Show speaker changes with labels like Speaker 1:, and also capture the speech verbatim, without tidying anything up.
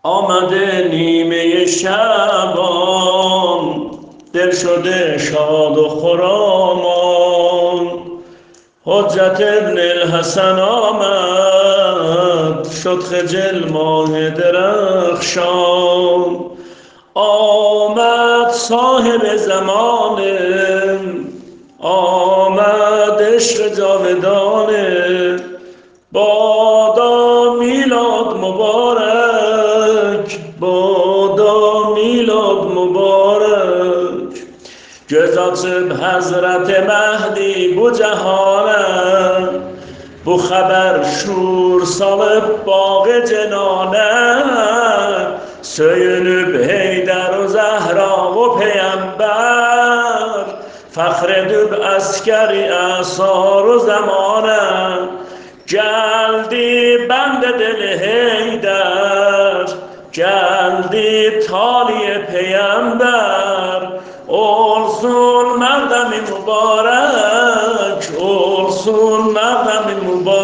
Speaker 1: آمده نیمه شبان، دل شده شاد و خرامان. حجت ابن الحسن آمد، شد خجل ماه درخشان. آمد صاحب زمانه، آمد عشق جاودانه. بادا میلاد مبارک، بادا میلاد مبارک. جزات حضرت مهدی بو جهانه، بو خبر شور سال باغ جنانه. سوینب حیدر و زهرا و پیمبر، فخر دوب اسکری اثار و زمانه. جلدی بند دل حیدر، جلدی تالی پیمبر. اولسون مقدم مبارک، اولسون مقدم مبارک.